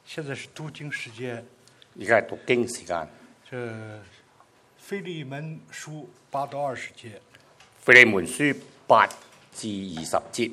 现在是读经时間。 而家係讀經時間。 這腓利門書8到20節。 腓利門書8至20節。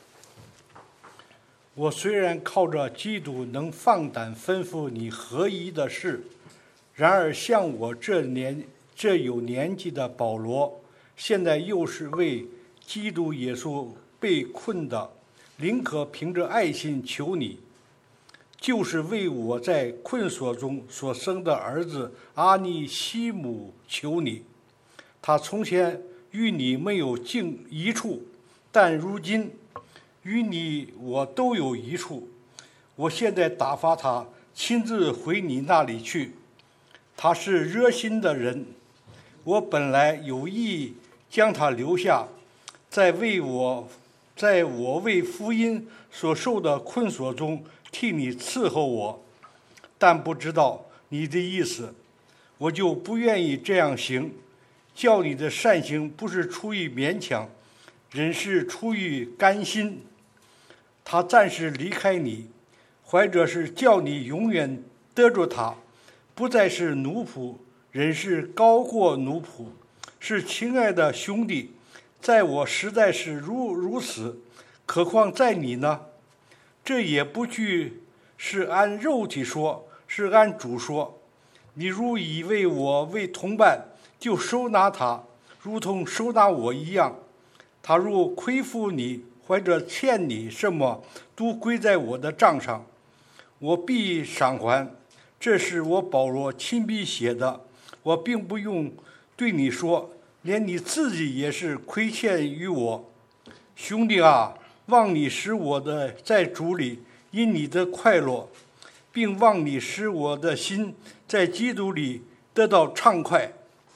我雖然靠着基督能放膽吩咐你合宜的事，然而像我這有年紀的保羅，現在又是為基督耶穌被困的，寧可憑着愛心求你，就是為我在困鎖中所生的兒子阿尼西姆求你。他從前與你沒有益處，但如今與你我都有益處。我現在打發他親自回你那裡去。他是熱心的人，我本來有意將他留下，在我為福音所受的困鎖中替你伺候我，但不知道你的意思，我就不願意這樣行。叫你的善行不是出於勉強，人是出於甘心。他暫時離開你，懷着是叫你永遠得着他，不再是奴僕，人是高過奴僕，是親愛的兄弟。在我實在是如此，何況在你呢？這也不具是按肉體說，是按主說。你如以為我為同伴，就收納他，如同收納我一樣。他若虧負你，或者欠你什麼，都歸在我的賬上，我必償還。這是我保羅親筆寫的，我並不用對你說，連你自己也是虧欠於我。兄弟啊，望你使我的在主裡因你的快樂，並望你使我的心在基督裡得到暢快。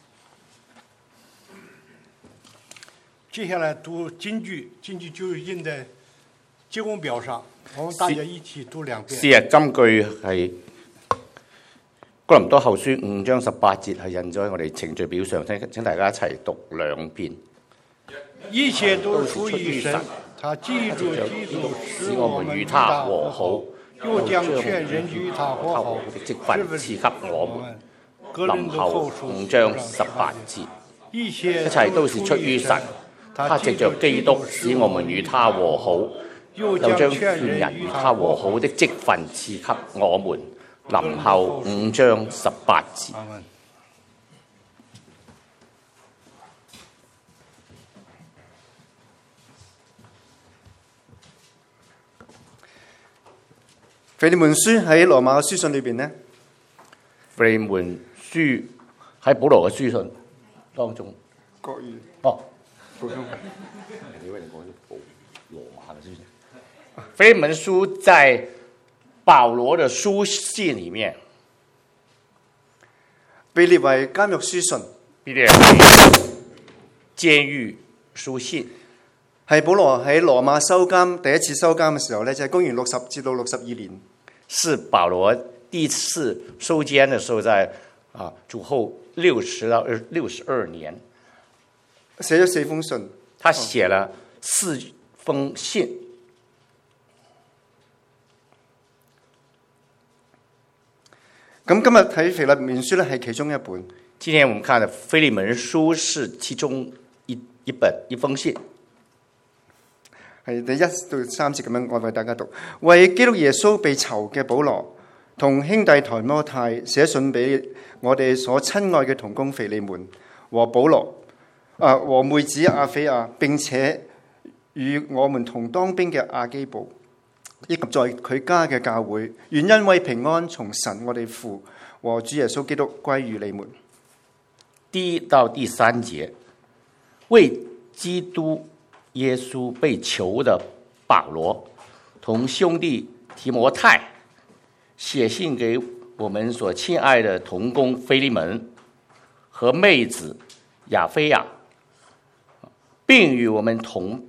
接下來讀金句，金句就印在結公表上，我們大家一起讀2遍。 是啊，金句係哥林多後書5章18節，係印咗喺我哋程序表上，請大家一齊讀2遍。 一切都出於神，他記住基督使我們與他和好，又將勸人與他和好的職分賜給我們。 林後5章18節， 一切都是出於神。他藉着基督使我們與他和好，又將勸人與他和好的職分賜給我們。林後5章18節。 腓利門書喺羅馬嘅書信裏邊呢？ 腓利門書喺保羅嘅書信當中。 國語。 哦。腓利門書在保羅的書信裡面被列為監獄書信， 被列為監獄書信， 係保羅喺羅馬收監第一次收監嘅時候呢，就係公元60至到62年。 是保羅第一次收監嘅時候，在主後60到62年。 寫咗4封信， 他寫了4封信。 咁今日睇腓利門書咧，係其中一本。 今天我們看的腓利門書是其中一封信， 係第1到3節咁樣，我為大家讀。為基督耶穌被囚嘅保羅，同兄弟提摩太寫信俾我哋所親愛嘅同工腓利門和保羅。和妹子亞菲亞，並且與我們同當兵嘅亞基布，以及在佢家嘅教會，願恩惠平安從神我哋父和主耶穌基督歸於你們。 第1到第3節，為基督耶穌被囚的保羅，同兄弟提摩太寫信給我們所親愛的同工腓利門和妹子亞菲亞，並與我們同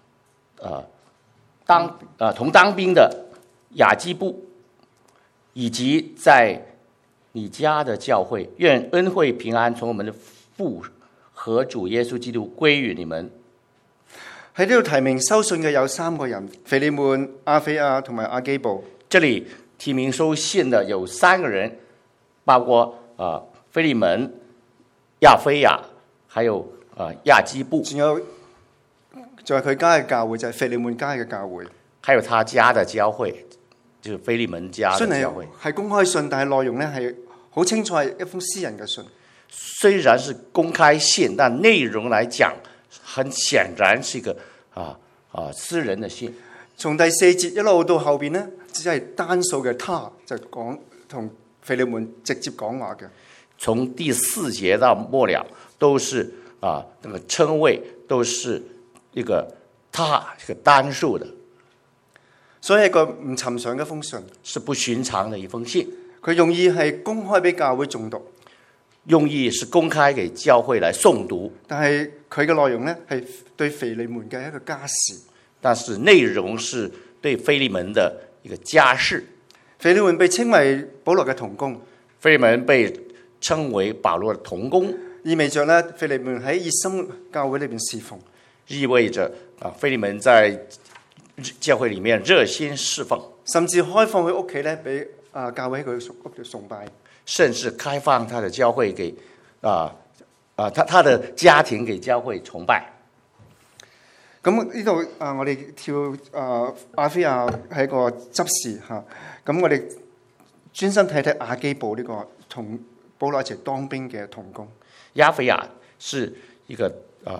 當兵的亞基布，以及在你家的教會，願恩惠平安從我們的父和主耶穌基督歸於你們。 喺呢度提名收信嘅有3個人：腓利門、亞菲亞同埋亞基布。 這裡提名收信的有3个人，包括腓利门、亞非亞，還有亞基布， 仲有就係佢家嘅教會，就係腓利門家嘅教會， 還有他家的教會，就是腓利門家的教會。 係公開信，但係內容咧係好清楚，係一封私人嘅信。 雖然是公開信，但內容來講，很顯然是一個私人的信。 從第4節一路到後邊呢，只係單數嘅他，就講同腓利門直接講話嘅。 從第4節到末了，都是那個稱謂都是一個他，一個單數的， 所以係一個唔尋常嘅一封信， 是不尋常的一封信。 佢用意係公開俾教會誦讀， 用意是公開給教會來誦讀， 但係佢嘅內容呢，係對腓利門嘅一個家事。 但是內容是對腓利門的一個家事。 腓利門被稱為保羅嘅同工， 腓利門被稱為保羅的同工， 意味着咧腓利門喺熱心教會裏邊侍奉， 意味着腓利門在教會裡面熱心侍奉， 甚至開放佢屋企咧俾教會喺佢屋企崇拜， 甚至開放他的教會給他的家庭給教會崇拜。 咁呢度我哋跳亞非亞係一個執事嚇，咁我哋專心睇睇亞基布呢個同保羅一齊當兵嘅同工。 亞非亞是一個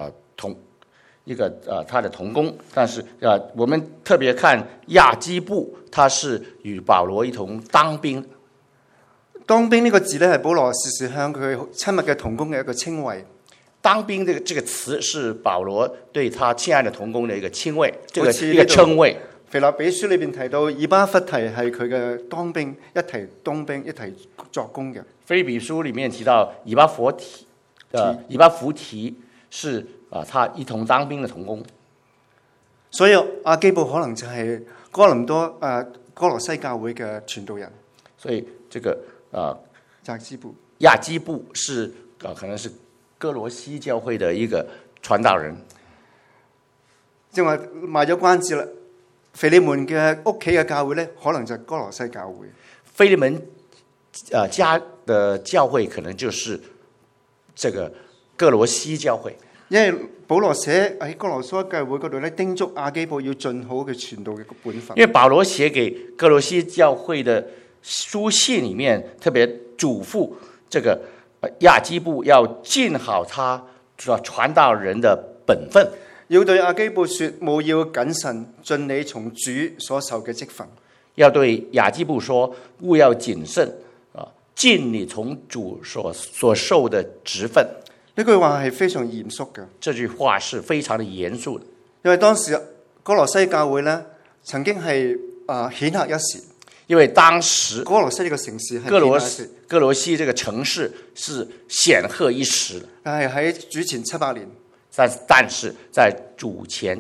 他的同工，但是我們特別看亞基布，他是與保羅一同當兵。 當兵呢個字咧係保羅時時向佢親密嘅同工嘅一個稱謂。 當兵這個詞是保羅對他親愛的同工的一個稱謂，一個稱謂。 腓立比書裏邊提到以巴弗提係佢嘅當兵，一提當兵一提作工嘅。 腓立比書裡面提到以巴弗提是他一同當兵的同工， 所以亞基布可能就係哥羅西教會嘅傳道人。 所以這個亞基布是可能是哥羅西教會的一個傳道人。 正話賣咗關子啦，腓利門嘅屋企嘅教會咧，可能就係哥羅西教會。 腓利門家的教會可能就是這個哥羅西教會， 因為保羅寫喺哥羅西教會嗰度咧，叮囑亞基布要盡好嘅傳道嘅本分。 因為保羅寫給哥羅西教會的書信裡面特別囑咐這個亞基布要盡好他傳道人的本分， 要對亞基布說：務要謹慎，盡你從主所受嘅職分。 要對亞基布說：務要謹慎，盡你從主所受的職分。 呢句話係非常嚴肅嘅。 這句話是非常的嚴肅的， 因為當時哥羅西教會咧曾經係顯赫一時。 因為當時哥羅西呢個城市係哥羅西這個城市是顯赫一時的， 但係喺主前700年， 但是在主前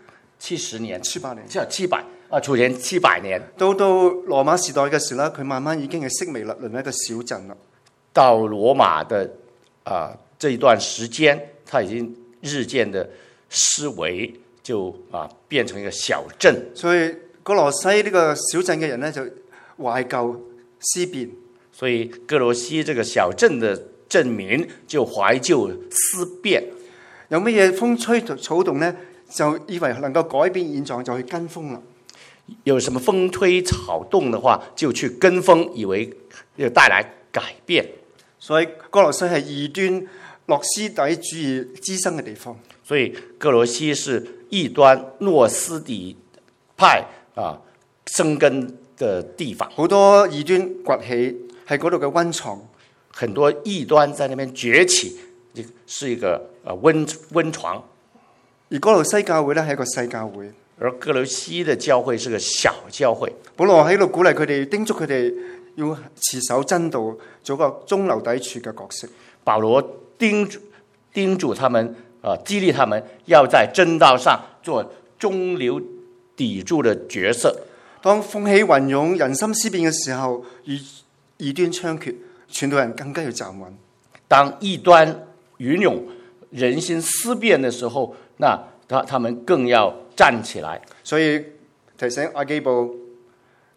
70年 700年主前700年， 到羅馬時代嘅時候咧，佢慢慢已經係式微啦，淪為一個小鎮啦。 到羅馬的這一段時間，它已經日漸的式微，就變成一個小鎮。 所以哥羅西呢個小鎮嘅人咧就懷舊思變， 所以哥羅西這個小鎮的鎮民就懷舊思變。 有乜嘢風吹草動咧，就以為能夠改變現狀，就去跟風啦。 有什麼風吹草動的話，就去跟風，以為要帶來改變。所以哥羅西係異端諾斯底主義滋生嘅地方。 所以哥羅西是異端諾斯底派生根的地方。 好多異端崛起，係嗰度嘅溫床。 很多異端在那邊崛起，是一個溫床。 而哥羅西教會咧係一個細教會， 而哥羅西的教會是個小教會。 保羅喺度鼓勵佢哋，叮囑佢哋要持守真道，做個中流砥柱嘅角色。 保羅叮囑他們，激勵他們要在真道上做中流砥柱的角色。 當風起雲湧、人心思變嘅時候，異端猖獗，傳道人更加要站穩。 當異端雲湧、人心思變的時候，那他們更要站起來。 所以提醒亞基布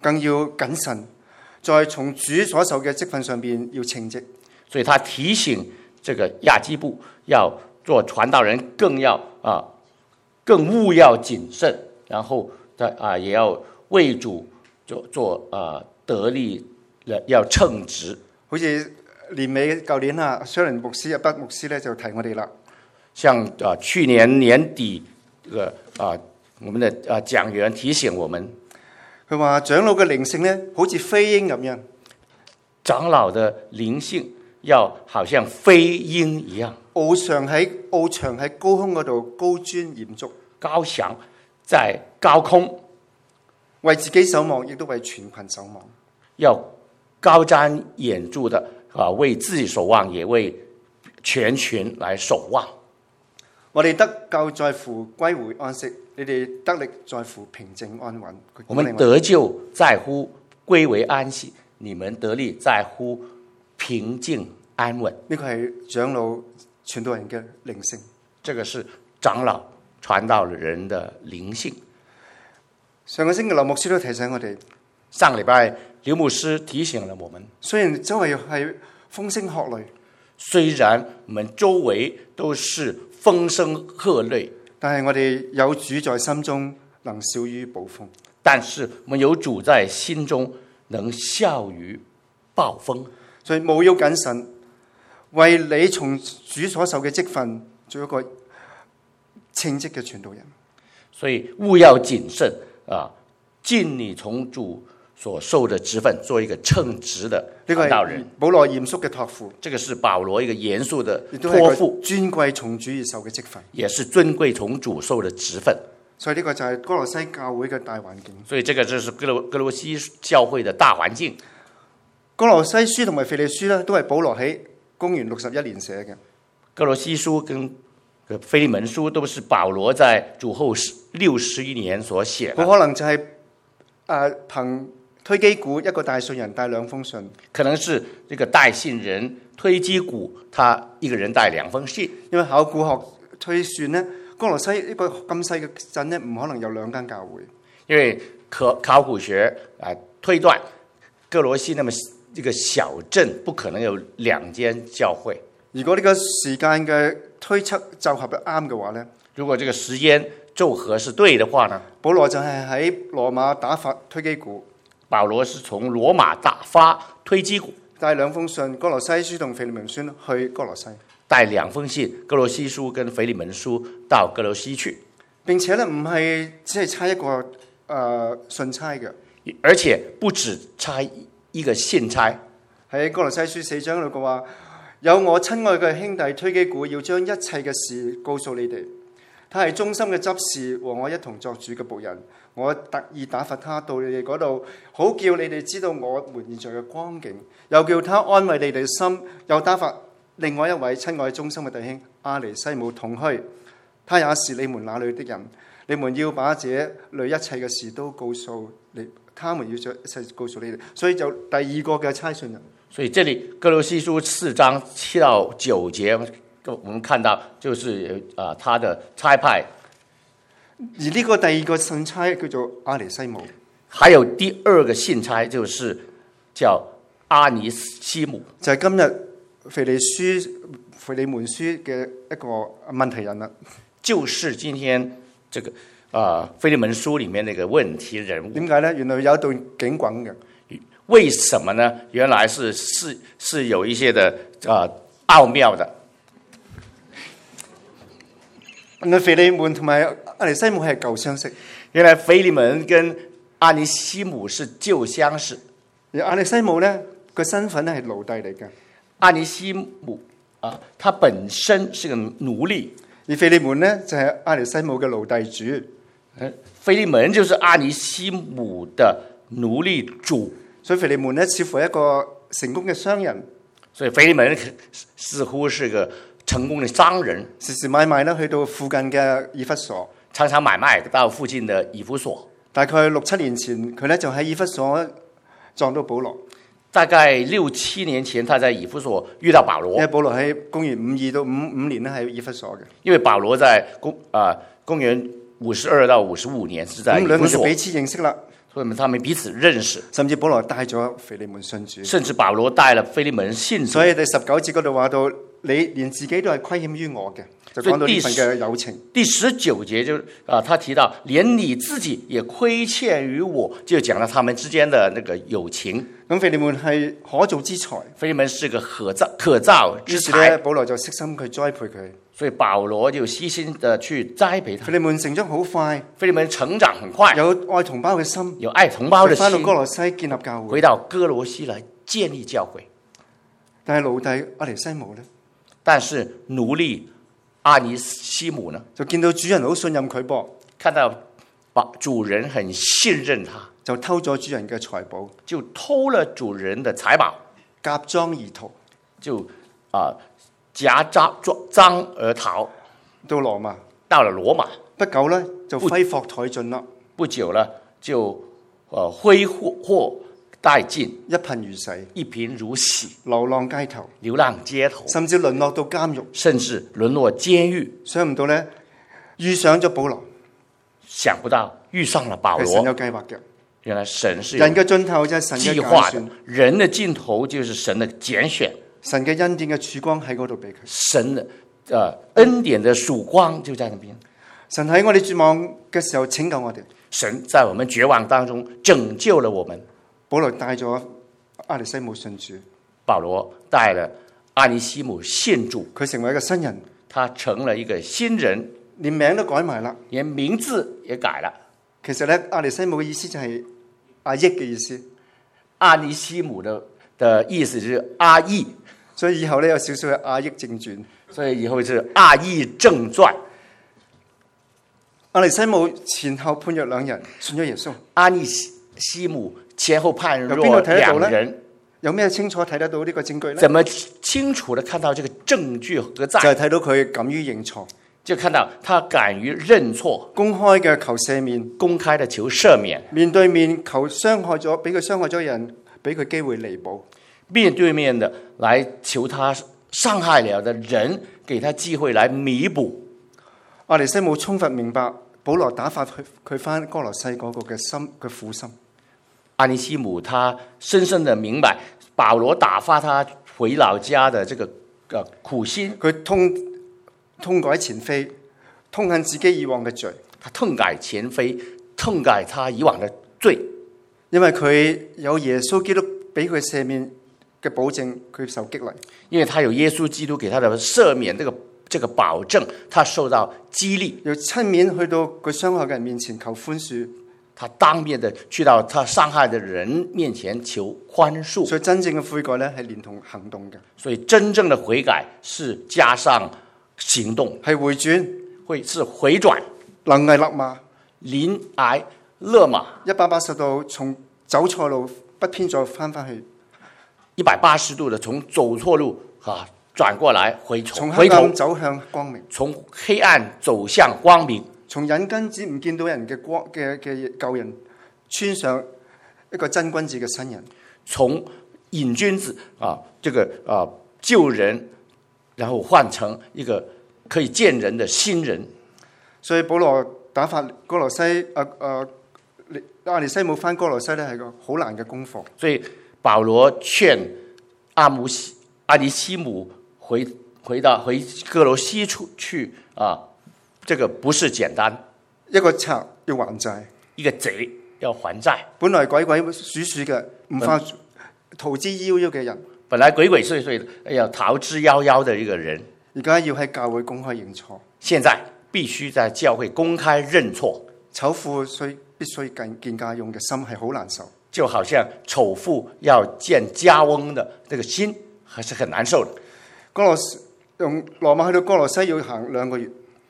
更要謹慎，在從主所受嘅職分上邊要稱職。 所以他提醒這個亞基布要做傳道人更要更務要謹慎，然後也要為主做得力，要稱職。 好似年尾舊年雙林牧師阿北牧師咧就提我哋啦。 像去年年底我們的講員提醒我們， 佢話長老嘅靈性咧好似飛鷹咁樣， 長老的靈性要好像飛鷹一樣， 翱翔喺高空嗰度，高瞻嚴肅， 高翔在高空， 為自己守望，亦都為全群守望。 要高瞻遠矚的為自己守望，也為全群來守望。 我哋得救在乎歸回安息，你哋得力在乎平靜安穩。 我們得救在乎歸為安息，你們得力在乎平靜安穩。 呢個係長老傳道人嘅靈性， 這個是長老傳道人的靈性。 上個星期劉牧師都提醒我哋， 上個禮拜劉牧師提醒了我們， 雖然周圍係風聲鶴唳， 雖然我們周圍都是風聲鶴唳， 但係我哋有主在心中，能笑於暴風。 但是我們有主在心中，能笑於暴風。 所以務要謹慎，為你從主所受嘅職分，做一個稱職嘅傳道人。 所以務要謹慎盡你從主所受的職分，做一個稱職的傳道人。 保羅嚴肅嘅託付， 這個是保羅一個嚴肅的託付， 尊貴從主而受嘅職分， 也是尊貴從主受的職分。 所以呢個就係歌羅西教會嘅大環境。 所以這個就是歌羅西教會的大環境。 歌羅西書同埋腓利書咧，都係保羅喺公元61年寫嘅。 歌羅西書跟腓利門書都是保羅在主後61年所寫的。 好可能就係憑推基古一個大信人帶兩封信， 可能是這個帶信人推基古，他一個人帶兩封信。 因為考古學推算呢，歌羅西呢個咁細嘅鎮呢，唔可能有兩間教會。 因為考古學推斷，歌羅西那麼一個小鎮，不可能有兩間教會。 如果呢個時間嘅推測就合得啱嘅話呢， 如果這個時間奏合是對的話呢， 保羅就係喺羅馬打發推基古。 保羅是從羅馬打發推基古， 帶兩封信，歌羅西書同腓利門書去歌羅西， 帶兩封信，歌羅西書跟腓利門書到歌羅西去。 並且咧唔係只係差一個信差嘅， 而且不止差一個信差。 喺歌羅西書4章裏嘅話，有我親愛嘅兄弟推基古要將一切嘅事告訴你哋，他係忠心嘅執事，和我一同作主嘅僕人。我特意打發他到你哋嗰度，好叫你哋知道我們現在嘅光景，又叫他安慰你哋心。又打發另外一位親愛忠心嘅弟兄阿尼西姆同去，他也是你們那裏的人。你們要把這類一切嘅事都告訴你，他們要一切告訴你哋。所以就第二個嘅差信人。 所以這裡歌羅西書4章7到9節，我們看到就是他的差派。 而呢個第二個信差叫做阿尼西姆， 還有第二個信差就是叫阿尼西姆， 就係今日腓利門書嘅一個問題人啦。 就是今天這個腓利門書裡面那個問題人物。 點解呢？原來有一段警棍嘅。 為什麼呢？原來是有一些的奧妙的。 原來腓利門同埋阿尼西姆係舊相識。 原來腓利門跟阿尼西姆是舊相識。 而阿尼西姆呢個身份咧係奴隸嚟嘅。 阿尼西姆他本身是個奴隸。 而腓利門呢就係阿尼西姆嘅奴隸主。 腓利門就是阿尼西姆的奴隸主。 所以腓利門呢似乎係一個成功嘅商人。 所以腓利門似乎是個成功的商人， 時時買賣呢去到附近嘅以弗所， 常常買賣到附近的以弗所。 大概6、7年前，佢呢就喺以弗所撞到保羅。 大概6、7年前，他在以弗所遇到保羅。 因為保羅喺公元52到55年呢喺以弗所嘅。 因為保羅在公元52到55年是在以弗所。 咁兩個就彼此認識啦。 所以他們彼此認識， 甚至保羅帶咗腓利門信主。 甚至保羅帶了腓利門信主。 所以第19節嗰度話到，你連自己都係虧欠於我嘅，就講到呢份嘅友情。 第19節就他提到連你自己也虧欠於我，就講到他們之間的那個友情。 咁腓利門係可造之才， 腓利門是個可造之於是咧才， 保羅就悉心去栽培佢。 所以保羅就悉心的去栽培他腓。利門成長好快， 腓利門成長很快， 有愛同胞嘅心， 有愛同胞的翻到心， 哥羅西建立教會。 回到哥羅西來建立教會。 但係奴隸阿尼西姆咧， 但是奴隸阿尼西姆呢， 就見到主人好信任佢噃， 看到主人很信任他， 就偷咗主人嘅財寶， 就偷了主人的財寶， 夾贓而逃。 就夾贓而逃， 到羅馬到了羅馬。 不久咧就揮霍殆盡啦， 不久了就揮霍殆盡， 一貧如洗， 一貧如洗， 流浪街頭， 流浪街頭， 甚至淪落到監獄。 甚至淪落監獄。 想唔到咧，遇上咗保羅， 想不到遇上了保係神有羅， 計劃嘅。 原來神是有人嘅盡頭就係神嘅揀計劃的選，， 人的盡頭就是神的揀選， 神嘅恩典嘅曙光喺嗰度俾佢。 神的恩典的曙光就在那邊。 神喺我哋絕望嘅時候拯救我哋。 神在我們絕望當中拯救了我們。 保羅帶咗阿尼西姆信主， 保羅帶了阿尼西姆信主， 佢成為一個新人， 他成了一個新人， 連名都改埋啦。 連名字也改了。 其實咧，阿尼西姆嘅意思就係阿益嘅意思， 阿尼西姆的意思就是阿益， 所以以後咧有少少嘅阿益正傳。 所以以後是阿益正傳。 阿尼西姆前後判若兩人信咗耶穌， 阿尼西姆前後判若由邊度睇得到呢兩人， 有咩清楚睇得到呢個證據呢？ 怎麼清楚地看到這個證據何就在？ 係睇到佢敢於認錯， 就看到他敢於認錯， 公開嘅求赦免， 公開的求赦免， 面對面求傷害咗，俾佢傷害咗嘅人，俾佢機會彌補。 面對面的來求他傷害了的人，給他機會來彌補。 阿尼西姆充分明白保羅打發佢翻哥羅西嗰個嘅心嘅苦心。 阿尼西姆他深深的明白保羅打發他回老家的這個苦心， 佢痛改前非，痛恨自己以往嘅罪， 他痛改前非，痛改他以往的罪， 因為佢有耶穌基督俾佢赦免嘅保證，佢受激勵。 因為他有耶穌基督給他的赦免這個保證，他受到激勵， 要親面去到佢傷害嘅人面前求寬恕， 他當面的去到他傷害的人面前求寬恕。 所以真正嘅悔改咧係連同行動嘅， 所以真正的悔改是加上行動， 係回轉， 是回轉， 能危勒馬， 臨崖勒馬 180度從走錯路不偏左翻翻去， 180度的從走錯路轉過來從回頭， 黑暗走向光明， 從黑暗走向光明， 從隱根子唔見到人嘅光嘅舊人，穿上一個真君子嘅新人。 從癮君子救人，然後換成一個可以見人的新人。 所以保羅打發哥羅西阿尼西姆翻哥羅西咧係個好難嘅功課。 所以保羅勸阿尼西姆回哥羅西去這個不是簡單。 一個賊要還債， 一個賊要還債。 本來鬼鬼祟祟嘅，唔怕逃之夭夭嘅人， 本來鬼鬼祟祟的，要逃之夭夭的一個人， 而家要喺教會公開認錯。 現在必須在教會公開認錯。 醜婦必須見家翁嘅心係好難受， 就好像醜婦要見家翁的這個心，還是很難受的。 用羅馬去到哥羅西要行2個月。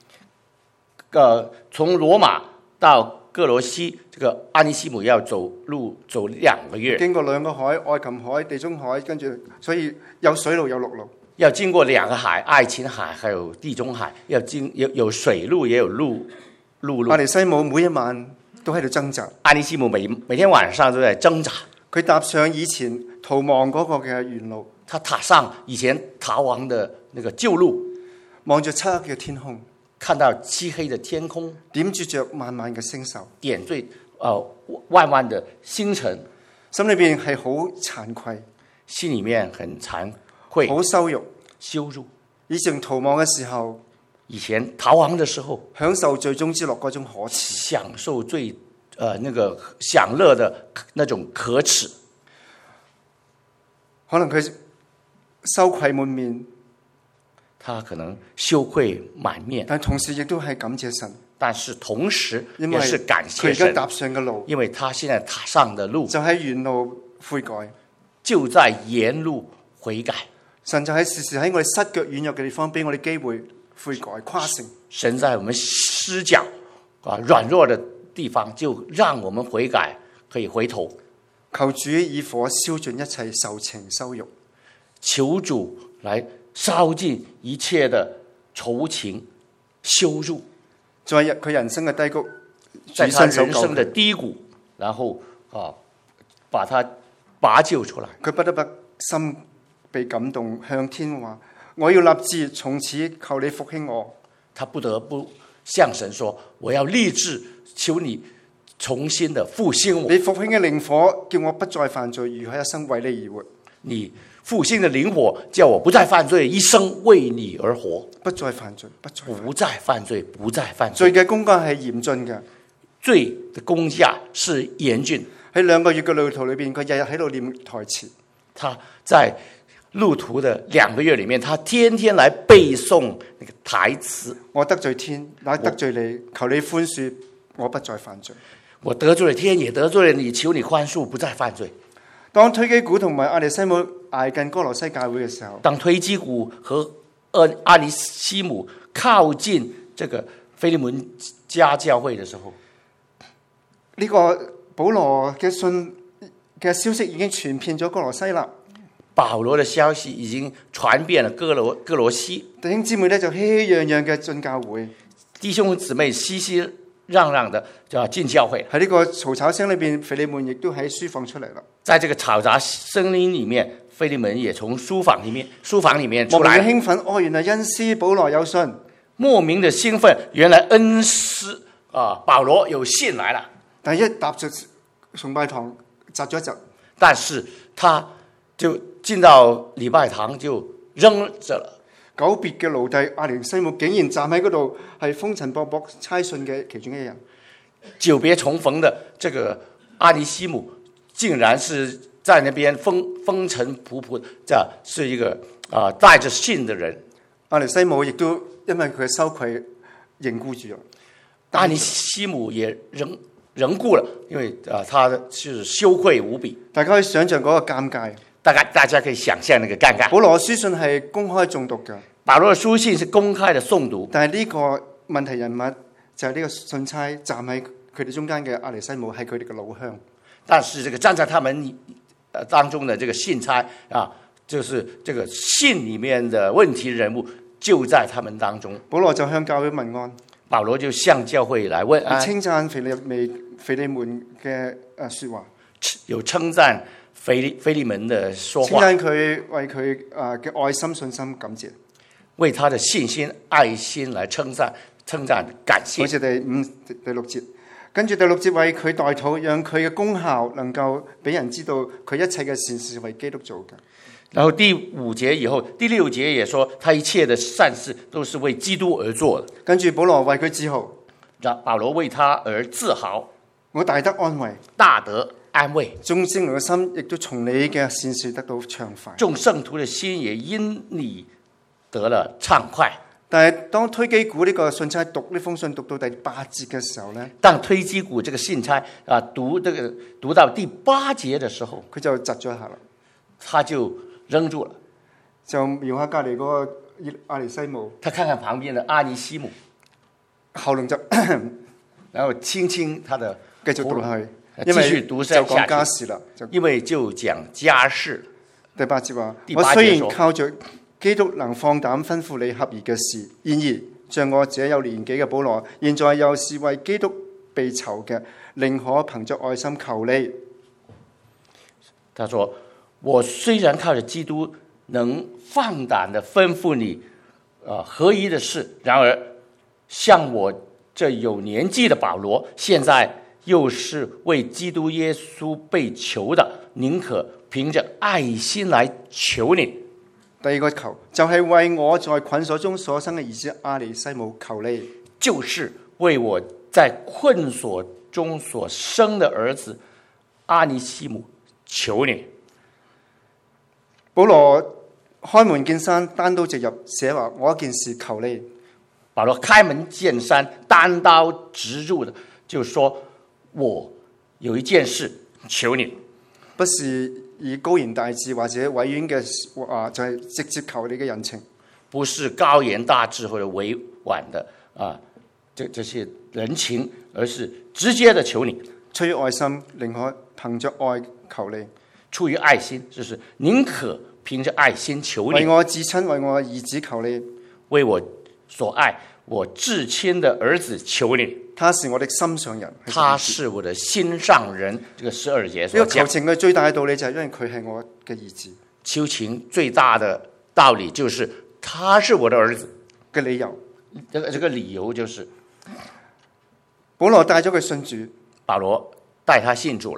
從羅馬到哥羅西，這個阿尼西姆要走路走2個月， 經過2個海，愛琴海、地中海，跟住所以有水路有陸路。 要經過2個海，愛琴海還有地中海，有水路也有陸路。 阿尼西姆每一晚都喺度掙扎。 阿尼西姆每天晚上都在掙扎。 佢踏上以前逃亡嗰個嘅原路， 他踏上以前逃亡的那個舊路， 望住漆黑嘅天空， 看到漆黑的天空， 點綴着漫漫嘅星宿， 點綴万万的星辰， 心裏邊係好慚愧， 心裡面很慚愧、 好羞辱。 羞辱。 以前逃亡嘅時候， 以前逃亡的時候， 享受罪中之樂嗰種可恥， 享受最那個享樂的那種可恥， 可能佢羞愧滿面， 他可能羞愧滿面， 但同時亦都係感謝神， 但是同時因為也是感謝神， 佢而家踏上嘅路， 因為他現在踏上的路就喺原路悔改， 就在沿路悔改。 神就喺時時喺我哋失腳軟弱嘅地方，俾我哋機會悔改跨城。 神在我們失腳軟弱的地方，就讓我們悔改，可以回頭。 求主以火燒盡一切仇情羞辱， 求主來燒盡一切的仇情羞辱， 在佢人生嘅低谷， 在他主伸手救人生的佢， 低谷，然後把他拔救出來。 佢不得不心被感動，向天話：我要立志從此求你復興我。 他不得不向神說：我要立志，求你重新的復興我。 你復興嘅靈火，叫我不再犯罪，如喺一生為你而活。 你復興的靈火，叫我不再犯罪，一生為你而活。 不再犯罪，不再犯罪。 不再犯罪，不再犯罪。 罪嘅公價係嚴峻嘅， 罪的工價是嚴峻。 喺2個月嘅路途裏邊，佢日日喺度念台詞。 他在路途的2個月裏面，他天天來背誦那個台詞。 我得罪天，也得罪你，求你寬恕，我不再犯罪。 我得罪了天，也得罪了你，求你寬恕，不再犯罪。 當推基古同埋阿里西姆挨近哥羅西教會嘅時候， 當推基古和阿里西姆靠近這個腓利門家教會的時候， 呢個保羅嘅信嘅消息已經傳遍咗哥羅西啦。 保羅的消息已經傳遍了哥羅西， 弟兄姊妹咧就熙熙攘攘嘅進教會， 弟兄姊妹熙熙攘攘的就進教會。 喺呢個嘈吵聲裏邊，腓利門亦都喺書房出嚟啦。 在這個嘈雜聲音裏面，腓利門也從書房裏面出來。 莫名嘅興奮，哦，原來恩師保羅有信。 莫名的興奮，原來恩師保羅有信來了。 但係一踏着崇拜堂，窒咗一窒。 但是他就進到禮拜堂就扔着了。 久別嘅奴隸阿尼西姆竟然站喺嗰度，係風塵僕僕差信嘅其中一人。 久別重逢的這個阿尼西姆，竟然是在那邊風塵僕僕，這是一個帶着信的人。 阿尼西姆亦都因為佢嘅羞愧凝固住咗。 阿尼西姆也仍故了，因為他是羞愧無比。 大家可以想象嗰個尷尬。 大家可以想象那個尷尬。 保羅書信係公開誦讀嘅， 保羅的書信是公開的誦讀， 但係呢個問題人物就係呢個信差站喺佢哋中間嘅阿尼西姆，係佢哋嘅老鄉。 但是這個站在他們當中的這個信差就是這個信裏面的問題人物，就在他們當中。 保羅就向教會問安， 保羅就向教會來問安， 稱讚腓利門嘅說話， 有稱讚腓利門的說話， 稱讚佢為佢嘅愛心信心感謝， 為他的信心愛心來稱讚感謝。 好似第6節，跟住第6節為佢代禱，讓佢嘅功效能夠俾人知道佢一切嘅善事為基督做嘅。 然後第5節以後，第6節也說他一切的善事都是為基督而做的。 跟住保羅為佢自豪， 保羅為他而自豪， 我大得安慰， 大得安慰， 眾聖徒嘅心亦都從你嘅善事得到暢快。 眾聖徒的心也因你得了暢快。 但係當推基古呢個信差讀呢封信讀到第8節嘅時候咧， 當推基古這個信差讀到第8節的時候， 佢就窒咗一下啦， 他就扔住了， 就瞄下隔離嗰個阿尼西姆， 他看看旁邊的阿尼西姆， 喉嚨就然後輕輕他的繼續讀落去， 繼續讀下去， 就講家事啦， 因為就講家事。 第8節話： 第8節我雖然靠着基督能放膽吩咐你合宜嘅事，然而像我這有年紀嘅保羅，現在又是為基督被囚嘅，寧可憑着愛心求你。 他說：我雖然靠着基督能放膽的吩咐你合宜的事，然而像我這有年紀的保羅，現在又是為基督耶穌被囚的，寧可憑着愛心來求你。 第二個求就係為我在捆鎖中所生嘅兒子阿尼西姆求你， 就是為我在困鎖中所生的兒子阿尼西姆求你。 保羅開門見山，單刀直入，寫話我一件事求你。 保羅開門見山，單刀直入的就說我有一件事求你， 不是以高言大志或者委婉嘅話，就係直接求你嘅人情， 不是高言大志或者委婉的這些人情，而是直接的求你。 出於愛心，寧可憑着愛求你。 出於愛心，就是寧可憑着愛心求你。 為我至親，為我兒子求你。 為我所愛，我至親的兒子求你。 他是我的心上人， 他是我的心上人。這個12節所講。 呢個求情嘅最大嘅道理就係因為佢係我嘅兒子。 求情最大的道理就是他是我的兒子嘅理由。 這個理由就是保羅帶咗佢信主， 保羅帶他信主了，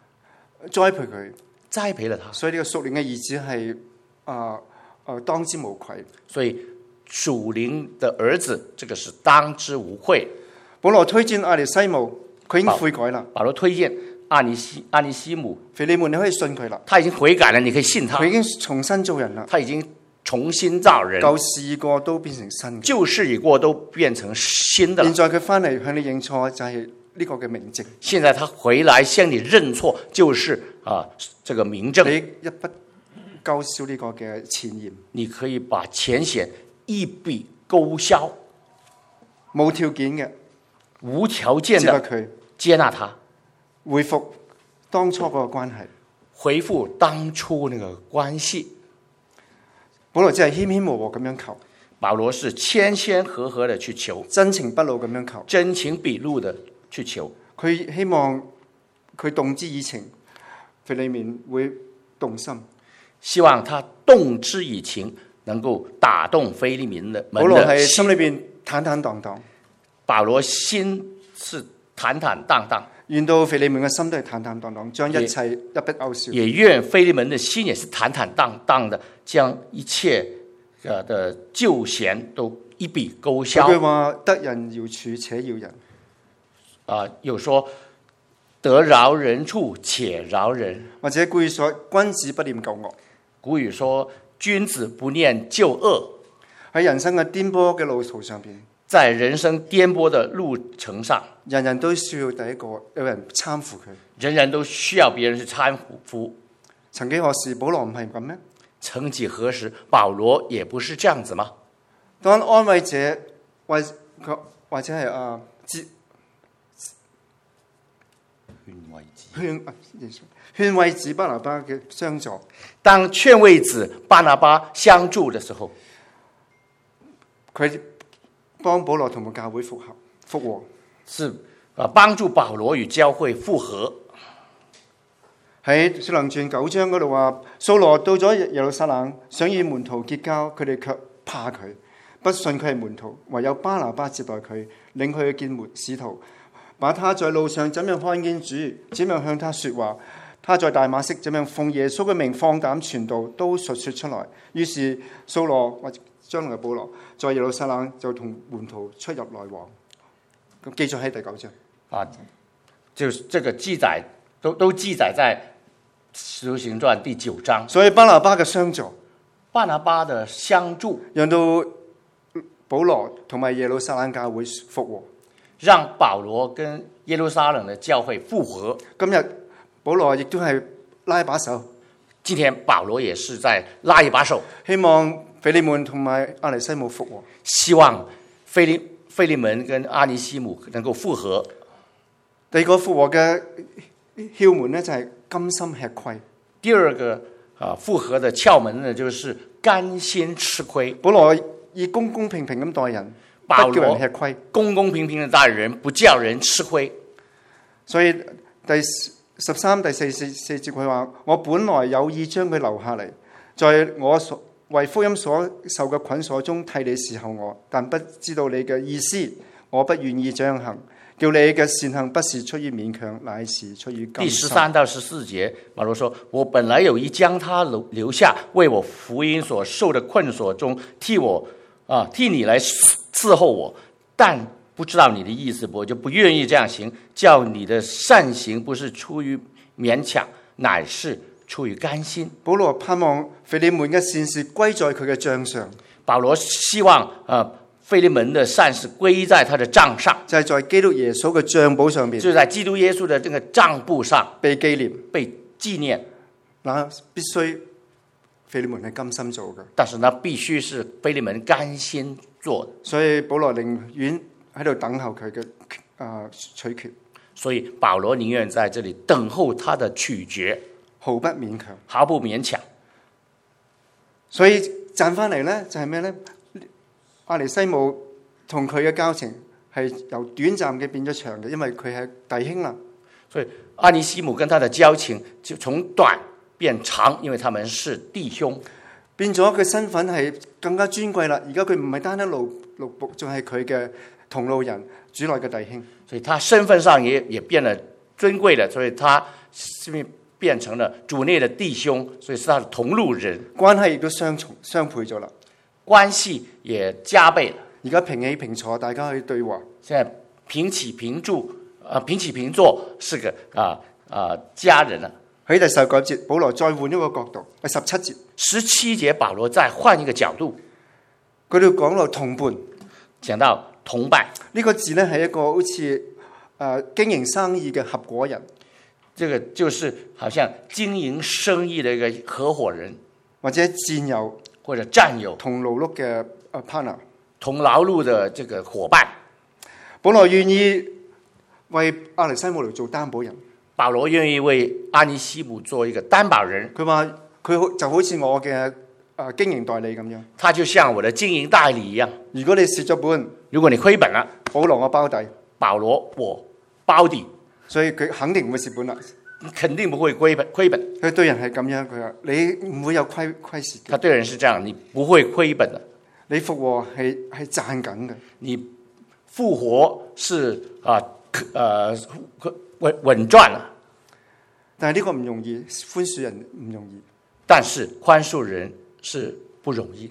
栽培了他， 所以呢個屬靈嘅兒子係當之無愧。 所以屬靈的兒子，這個是當之無愧。 保羅推薦阿尼西姆，佢已經悔改啦。 保羅推薦阿尼西姆， 腓利門你可以信佢啦。 他已經悔改了，你可以信他。 佢已經重新做人啦。 他已經重新造人， 舊事已過都變成新嘅。 舊事已過都變成新的。 現在佢翻嚟向你認錯，就係呢個嘅明證。 現在他回來向你認錯，就是這個明證。 你一筆勾銷呢個嘅前嫌， 你可以把前嫌一筆勾銷， 無條件嘅。 無條件的接納他， 恢復當初嗰個關係， 恢復當初那個關係。 保羅只係謙謙和和咁樣求， 保羅是謙和和的去求， 真情不露咁樣求， 真情筆露的去求。 佢希望佢動之以情，腓利門會動心， 希望他動之以情，能夠打動腓利門的。 保羅係心裏邊坦坦蕩蕩。 保羅心是坦坦蕩蕩， 願到腓利門嘅心都係坦坦蕩蕩，將一切一筆勾銷。 也願腓利門的心也是坦坦蕩蕩的，將一切的舊嫌都一筆勾銷。 有句話得人饒處且饒人， 又說得饒人處且饒人， 或者古語說君子不念舊惡。 古語說君子不念舊惡。 喺人生嘅顛簸嘅路途上邊， 在人生顛簸的路程上， 人人都需要第一個有人攙扶佢， 人人都需要別人去攙扶。 曾幾何時，保羅唔係咁咩？ 曾幾何時，保羅也不是這樣子嗎？ 當安慰者或者係勸慰子巴拿巴嘅相助， 當勸慰子巴拿巴相助的時候， 佢幫保羅同埋教會復和， 是幫助保羅與教會復和。 喺《使徒行傳》9章嗰度話，掃羅到咗耶路撒冷，想與門徒結交，佢哋卻怕佢，不信佢係門徒，唯有巴拿巴接待佢，領佢去見使徒，把他在路上怎樣看見主，怎樣向他說話，他在大馬色怎樣奉耶穌嘅名放膽傳道，都述說出來。於是掃羅或將來嘅保羅在耶路撒冷就同門徒出入來往。咁記載喺第9章。 就是這個記載都記載在《使徒行傳》第9章。 所以巴拿巴嘅相助， 巴拿巴的相助， 讓到保羅同埋耶路撒冷教會復和， 讓保羅跟耶路撒冷的教會復和。 今日保羅亦都係拉一把手， 今天保羅也是在拉一把手， 希望腓利門同埋阿尼西姆復和， 希望腓利門跟阿尼西姆能夠復和。 第二個復和嘅竅門呢，就係甘心吃虧。 第二個復和的竅門呢，就是甘心吃虧。 保羅以公公平平咁待人，不叫人吃虧。 公公平平的待人，不叫人吃虧。 所以第13、第14節佢話：我本來有意將佢留下嚟，在我為福音所受嘅捆鎖中替你侍候我，但不知道你嘅意思，我不願意這樣行。 叫你嘅善行不是出於勉強，乃是出於甘第心。 13到14節，保羅說：我本來有意將他留下，為我福音所受的困鎖中替你來伺候我，但不知道你的意思，我就不願意這樣行。叫你的善行不是出於勉強，乃是出於甘心。 保羅盼望腓利門嘅善事歸在佢嘅帳上， 保羅希望腓利門的善事歸在他的帳上， 就係在基督耶穌嘅帳簿上面， 就在基督耶穌的這個帳簿上被紀念。 被紀念。 那必須腓利門係甘心做嘅， 但是呢，必須是腓利門甘心做的。 所以保羅寧願喺度等候佢嘅取決， 所以保羅寧願在這裡等候他的取決， 毫不勉強。 毫不勉強。 所以賺翻嚟呢，就係咩呢？阿尼西姆同佢嘅交情係由短暫嘅變咗長嘅，因為佢係弟兄啦。 所以阿尼西姆跟他的交情就從短變長，因為他們是弟兄， 變咗佢身份係更加尊貴啦。而家佢唔係單一路僕，仲係佢嘅同路人，主內嘅弟兄。 所以他身份上也變得尊貴了，所以他變成了主內的弟兄，所以是他的同路人， 關係亦都相配咗啦。 關係也加倍了。 而家平起平坐，大家可以對話。 現在平起平坐是個家人了。 喺第19節，保羅再換一個角度，係17節。 17節保羅再換一個角度， 佢哋講到同伴， 講到同伴呢個字呢，係一個好似經營生意嘅合夥人， 這個就是好像經營生意的一個合夥人， 或者戰友或者戰友， 同勞碌嘅partner， 同勞碌的這個夥伴。 保羅願意為阿尼西姆嚟做擔保人。 保羅願意為阿尼西姆做一個擔保人。 佢話佢就好似我嘅經營代理咁樣。 他就像我的經營代理一樣。 如果你蝕咗本， 如果你虧本了， 保羅我包底。 保羅我包底。 所以佢肯定唔會蝕本啦。 肯定不會虧本。 佢對人係咁樣，佢話你唔會有虧蝕。 他對人是這樣，你不會虧本的。 你復活係賺緊嘅。 你復活是穩賺了。 但係呢個唔容易，寬恕人唔容易。 但是寬恕人是不容易。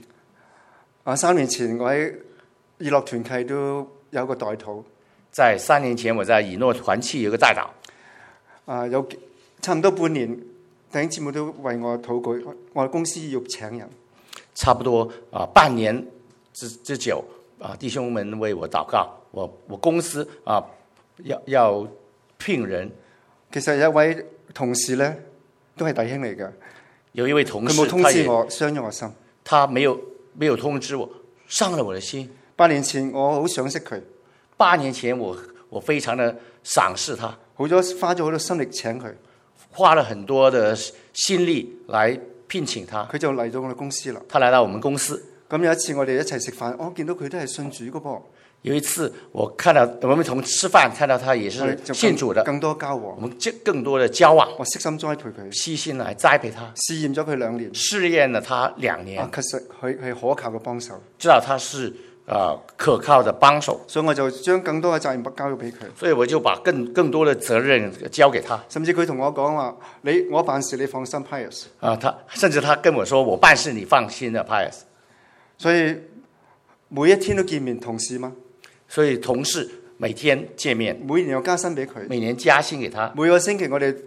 3年前我喺以諾團契都有個代禱。 在3年前我在以諾團契有個代禱。 有差唔多半年，弟兄姊妹都為我禱告。我公司要請人。 差不多半年之久，弟兄們為我禱告。我公司要聘人。 其實有一位同事呢，都係弟兄嚟嘅。 有一位同事， 佢冇通知我，傷咗我心。 他沒有通知我，傷了我的心。 8年前我好賞識佢。 8年前我非常的賞識他， 花咗好多心力請佢， 花了很多的心力來聘請他。 佢就嚟到我哋公司啦。 他來到我們公司。 咁有一次我哋一齊食飯，我見到佢都係信主嘅噃。 有一次我們同吃飯，看到他也是信主的， 更多交往， 我們更多的交往。 我悉心栽培佢， 悉心來栽培他， 試驗咗佢2年， 試驗了他2年。 其實佢係可靠嘅幫手， 知道他是可靠的幫手， 所以我就將更多嘅責任交咗俾佢。 所以我就把更多的責任交給他。 甚至佢同我講話：我辦事你放心 ，Pius。 甚至他跟我說：我辦事你放心的 ，Pius。 所以每一天都見面，同事嘛。 所以同事每天見面， 每年有加薪俾佢， 每年加薪給他。 每個星期我哋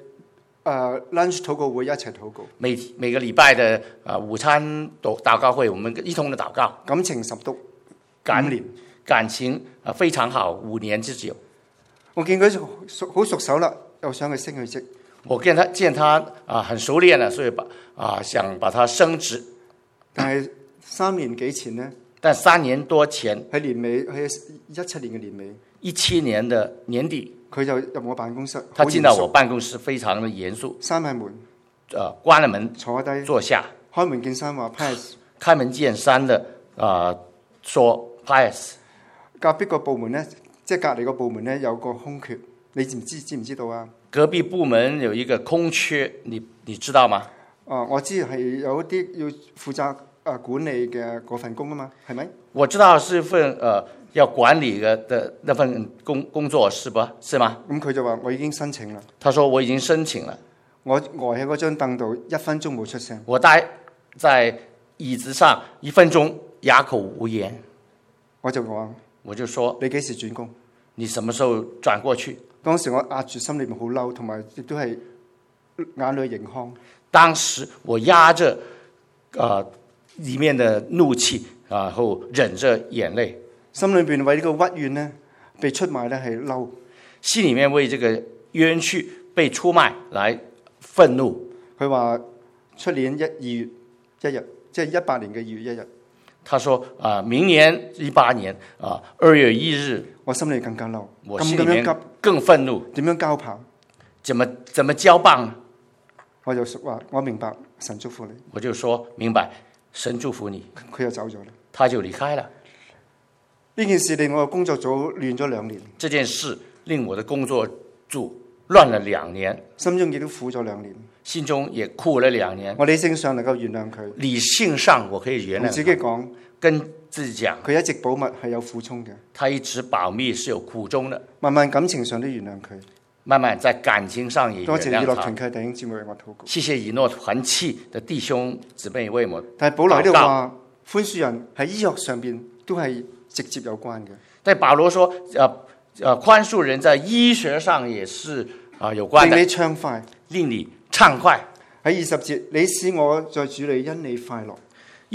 lunch 禱告會一齊禱告， 每個禮拜的午餐禱告會，我們一同的禱告。 感情十足，5年感情非常好，5年之久。 我見佢好熟手啦，又想佢升佢職。 我見他很熟練了，所以想把他升職。 但係3年幾前呢？ 但3年多前， 喺年尾，喺17年嘅年尾 ，17年的年底， 佢就入我辦公室。 他進到我辦公室，非常的嚴肅， 閂埋門， 關了門， 坐低， 坐下， 開門見山話 Pius， 開門見山的說 Pius。 隔壁個部門呢，即係隔離個部門呢，有個空缺，你知唔知道啊？ 隔壁部門有一個空缺，你知道嗎？ 我知係有一啲要負責管理嘅嗰份工啊嘛，係咪？ 我知道是份要管理的那份工作是嗎？ 咁佢就話：我已經申請啦。 他說我已經申請了， 我呆喺嗰張凳度1分鐘冇出聲。 我待在椅子上1分鐘，啞口無言。 我就話： 我就說你幾時轉工？ 你什麼時候轉過去？ 當時我壓住心裏面好嬲，同埋亦都係眼淚盈眶。 當時我壓着裡面的怒氣，然後忍着眼淚， 心裏邊為呢個屈冤呢被出賣呢係嬲， 心裡面為這個冤屈被出賣來憤怒。 佢話出年2月1日，即係18年嘅2月1日。 他說明年18年2月1日， 我心裏更加嬲， 我心裡面更憤怒。 點樣交棒？ 怎麼交棒呢？ 我就話我明白，神祝福你。 我就說明白，神祝福你。 佢又走咗啦， 他就離開了。 呢件事令我嘅工作組亂咗2年。 這件事令我的工作組亂了2年， 心中亦都苦咗2年， 心中也苦了2年。 我理性上能夠原諒佢， 理性上我可以原諒他。 自己講， 跟自己講， 佢一直保密係有苦衷嘅， 他一直保密是有苦衷的。 慢慢感情上都原諒佢。 慢慢在感情上也原諒他。 多謝以諾團契弟兄姊妹為我禱告。 謝謝以諾團契的弟兄姊妹為我。 但係保羅呢度話，寬恕人喺醫學上邊都係直接有關嘅。 但保羅說，寬恕人在醫學上也是有關的。 令你暢快， 令你暢快。 喺20節，你使我在主裏因你快樂。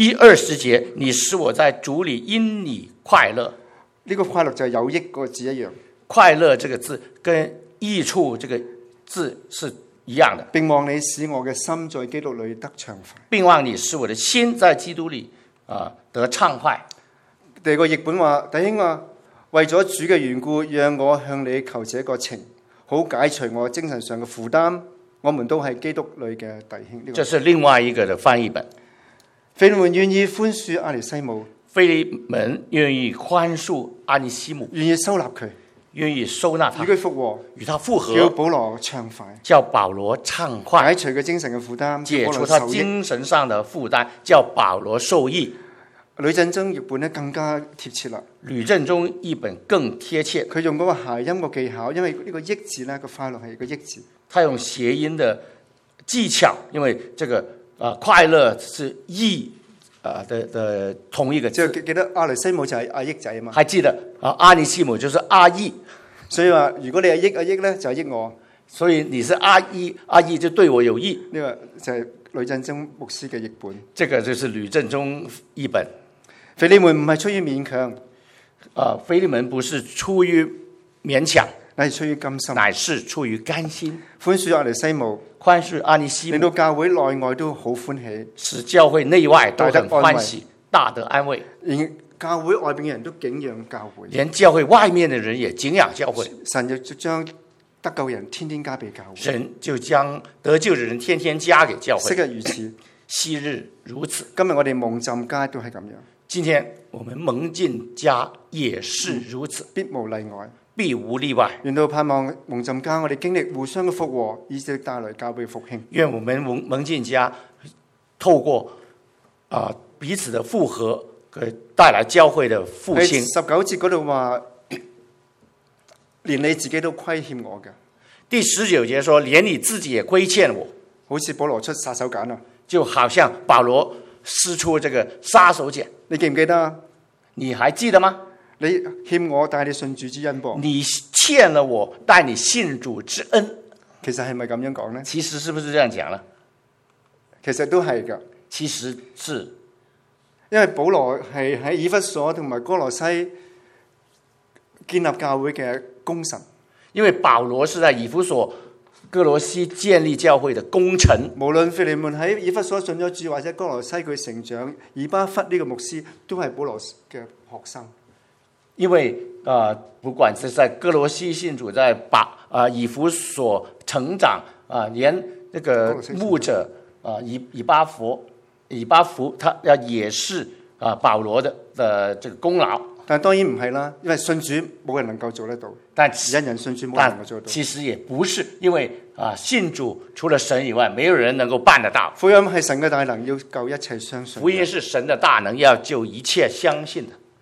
20節，你使我在主裏因你快樂。 呢個快樂就係有益個字一樣。 快樂這個字跟益處這個字是一樣的。 並望你使我嘅心在基督裏得暢快。 並望你使我的心在基督裏得暢快。 第二個譯本話：弟兄啊，為咗主嘅緣故，讓我向你求這個情，好解除我精神上嘅負擔。我們都係基督裏嘅弟兄。 這是另外一個的翻譯本。 腓利門願意寬恕阿尼西姆， 腓利門願意寬恕阿尼西姆， 願意收納佢， 願意收納他， 與佢復和， 與他復合， 叫保羅暢快， 叫保羅暢快， 解除佢精神嘅負擔， 解除他精神上的負擔，叫保羅受益。 呂振中譯本咧更加貼切啦。 呂振中譯本更貼切， 佢用嗰個諧音個技巧，因為呢個益字咧個快樂係個益字。 他用諧音的技巧，因為這個快樂是益的同一個字。 記得阿尼西姆就係阿益仔啊嘛。 還記得阿尼西姆就是阿益， 所以話如果你係益阿益咧，就係益我。 所以你是阿益，阿益就對我有益。 呢個就係呂振中牧師嘅譯本。 這個就是呂振中譯本。 腓利門唔係出於勉強， 腓利門不是出於勉強， 乃係出於甘心， 乃是出於甘心。 寬恕阿尼西姆， 寬恕阿尼西姆， 令到教會內外都好歡喜， 使教會內外都很歡喜，大得安慰。 連教會外邊嘅人都敬仰教會， 連教會外面嘅人也敬仰教會。 神就將得救人天天加俾教會， 神就將得救的人天天加給教會。 昔日如此， 昔日如此。 今日我哋蒙浸家都係咁樣。 今天我們蒙浸家也是如此， 必無例外， 必無例外。 願到盼望蒙浸家，我哋經歷互相嘅復和，以致帶來教會復興。 願我們蒙浸家透過彼此的復合，帶來教會的復興。 喺19節嗰度話，連你自己都虧欠我嘅。 第19節說，連你自己也虧欠我， 好似保羅出殺手鐧啊！ 就好像保羅施出這個殺手鐧。 你記唔記得啊？ 你還記得嗎？ 你欠我帶你信主之恩噃。 你欠了我帶你信主之恩。 其實係咪咁樣講呢？ 其實是不是這樣講呢？ 其實都係㗎。 其實是， 因為保羅係喺以弗所同埋哥羅西建立教會嘅功臣。 因為保羅是在以弗所、哥羅西建立教會的功臣。 無論腓利門喺以弗所信咗主，或者哥羅西佢成長，以巴弗呢個牧師都係保羅嘅學生。 因為不管是在哥羅西信主，在以弗所成長連那個牧者以巴弗他也是保羅的這個功勞。 但係當然唔係啦，因為信主冇人能夠做得到。 但人人信主冇人能夠做得到。 其實也不是，因為信主除了神以外，沒有人能夠辦得到。 福音係神嘅大能，要救一切相信。 福音是神的大能，要救一切相信的。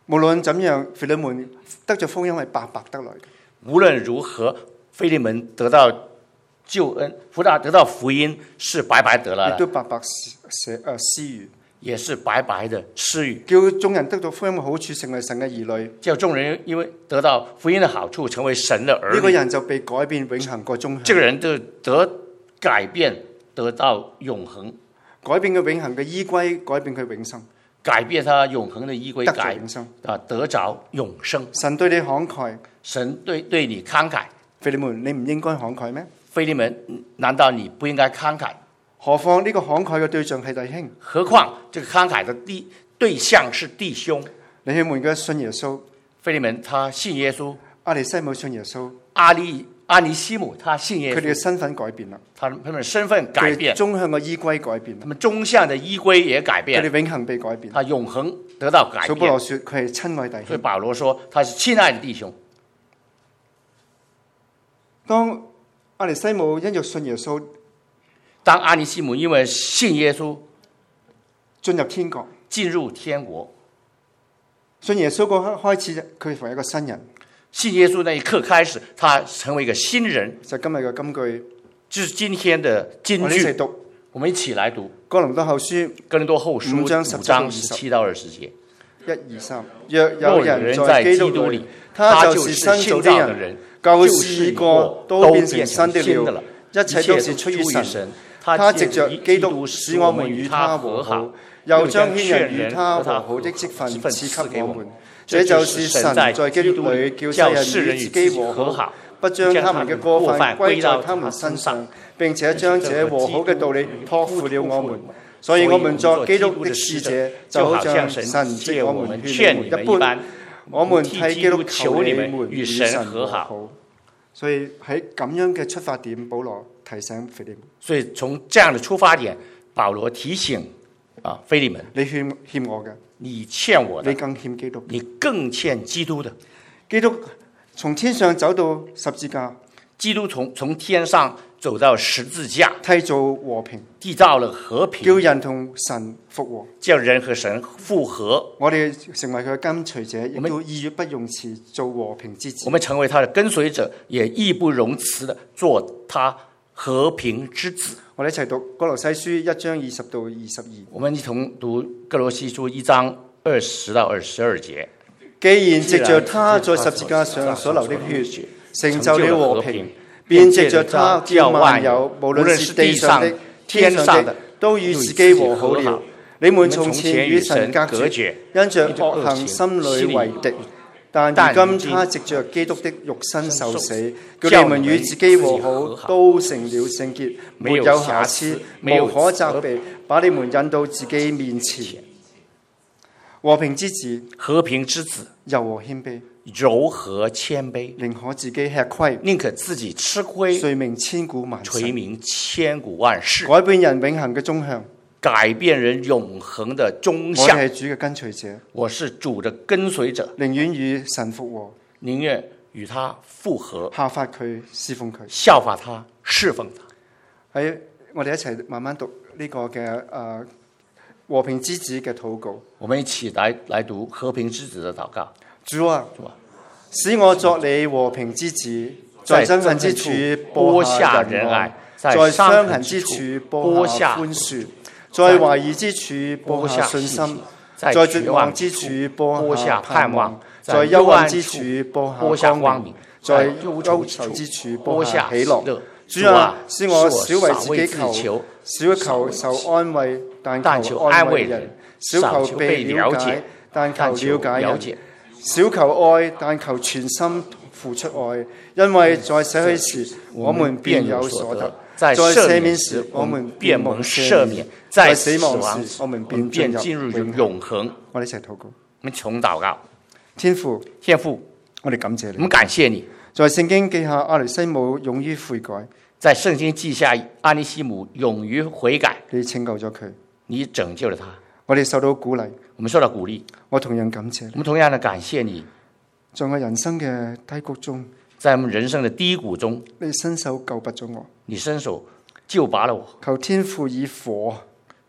無論怎樣，腓利門得咗福音係白白得來嘅。 無論如何，腓利門得到救恩，得到福音是白白得來的， 亦都白白施予， 也是白白的施予， 叫眾人得到福音嘅好處，成為神嘅兒女。 叫眾人因為得到福音的好處，成為神的兒女。 呢個人就被改變永恆個終向。 這個人就得改變，得到永恆。 改變佢永恆嘅依歸，改變佢永生。 改變他永恆的依歸， 得着永生得着永生。 神對你慷慨， 神對你慷慨。 腓利門，你唔應該慷慨咩？ 腓利門，難道你不應該慷慨？ 何況呢個慷慨嘅對象係弟兄？ 何況這個慷慨的對象是弟兄。 尼希門嘅信耶穌， 腓利門他信耶穌， 阿尼西姆信耶穌， 阿尼西姆他信耶穌， 佢哋嘅身份改變啦， 他們身份改變， 終向嘅依歸改變， 他們終向的依歸也改變， 佢哋永恆被改變， 他永恆得到改變。 所以保羅說佢係親愛弟兄， 所以保羅說他是親愛的弟兄。 當阿尼西姆因着信耶穌， 當阿尼西姆因為信耶穌進入天國， 進入天國， 信耶穌嗰刻開始，佢成為一個新人。 信耶穌那一刻開始，他成為一個新人。 就今日嘅金句， 就是今天的金句。 我哋一齊讀， 我們一起來讀哥林多後書哥林多後書 5章 17到20節。 1、2、3，若有人在基督裏，他就是新造的人，舊事過都變成新的了，一切都是出於神。他藉着基督使我們與他和好，又將牽人與他和好的職分賜給我們。這就是神在基督裏叫世人與自己和好，不將他們嘅過犯歸在他們身上，並且將這和好嘅道理託付了我們。所以我們作基督的使者，就好像神藉我們勸你們一般，我們替基督求你們與神和好。所以喺咁樣嘅出發點，保羅提醒腓利門。 所以從這樣的出發點，保羅提醒腓利門， 你欠我嘅， 你欠我的， 你更欠基督， 你更欠基督的。 基督從天上走到十字架， 基督從天上走到十字架， 締造和平， 締造了和平， 叫人同神復和， 叫人和神復和。 我哋成為佢嘅跟隨者，亦都義不容辭做和平之子。 我們成為他的跟隨者，也義不容辭的做他和平之子。 我哋一齊讀歌羅西書1章20到22。 我們一同讀歌羅西書1章20到22節。 既然藉着他在十字架上所流的血，成就了和平，便藉着他叫萬有，無論是地上的、天上的，都與自己和好了。你們從前與神隔絕，因着惡行心裏為敵，但如今他藉着基督的肉身受死，叫你們與自己和好，都成了聖潔，沒有瑕疵，無可責備，把你們引到自己面前。和平之子， 和平之子， 柔和謙卑， 柔和謙卑， 寧可自己吃虧， 寧可自己吃虧， 垂名千古萬世， 垂名千古萬世， 改變人永恆嘅終向， 改變人永恆的終向。 我係主嘅跟隨者， 我是主的跟隨者， 寧願與神復和， 寧願與他復合， 效法佢，侍奉佢， 效法他，侍奉他。 喺我哋一齊慢慢讀呢個嘅和平之子嘅禱告。 我們一起來讀和平之子的禱告。 主啊，使我作你和平之子，在憎恨之處播下仁愛，在傷痕之處播下寬恕，在懷疑之處播下信心，在絕望之處播下盼望，在幽暗之處播下光明，在憂愁之處播下喜樂。主啊，使我少為自己求，少求受安慰，但求安慰人；少求被了解，但求了解人；少求愛，但求全心付出愛。因為在捨去時，我們便有所得；在赦免時，我們便蒙赦免；在死亡時，我們便進入永恆。我哋一齊禱告， 我們從禱告。 天父，我哋感謝你， 我們感謝你。 在聖經記下阿尼西姆勇於悔改， 在聖經記下阿尼西姆勇於悔改， 你拯救咗佢， 你拯救了他， 我哋受到鼓勵， 我們受到鼓勵， 我同樣感謝你， 我們同樣的感謝你。 在我人生嘅低谷中， 在我們人生的低谷中， 你伸手救拔咗我， 你伸手救拔了我， 求天父以火，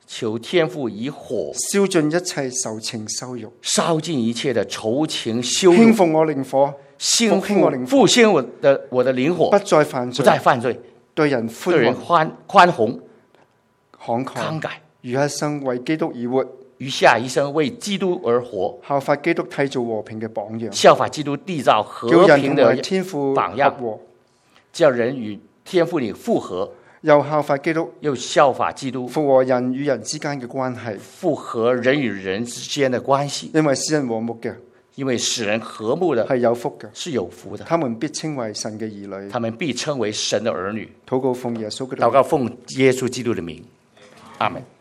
求天父以火燒盡一切仇情羞辱， 燒盡一切的仇情羞辱， 興復我靈火， 興復興我靈火， 復興我的靈火， 不再犯不罪， 再犯罪， 對人對人寬寬宏慷慷慨， 餘一生為基督而活， 餘下一生為基督而活， 效法基督締造和平嘅榜樣， 效法基督締造和叫人平的同埋天父榜樣合和， 叫人與天父裏復合， 又效法基督又效法基督復和人與人之間嘅關係， 復合人與人之間的關係。 因為使人和睦嘅因為使人和睦的係有福嘅， 是有福的， 他們必稱為神嘅兒女。 他們必稱為神的兒女。 禱告奉耶穌基督禱告奉耶穌基督的名，阿門。